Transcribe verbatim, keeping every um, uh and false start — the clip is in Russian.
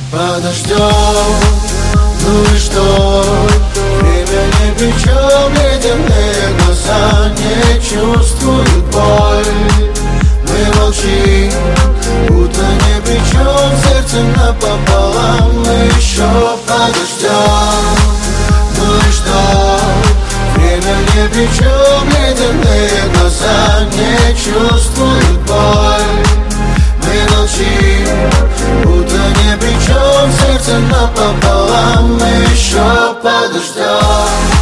Подождем, ну и что? Время ни при чем, ледяные глаза не чувствуют боль. Мы молчим, будто ни при чем, сердце напополам. Мы еще подождем, ну и что? Время ни при чем, ледяные глаза не чувствуют боль. Мы молчим, будто ни при чем, сердце напополам. Мы еще подождем.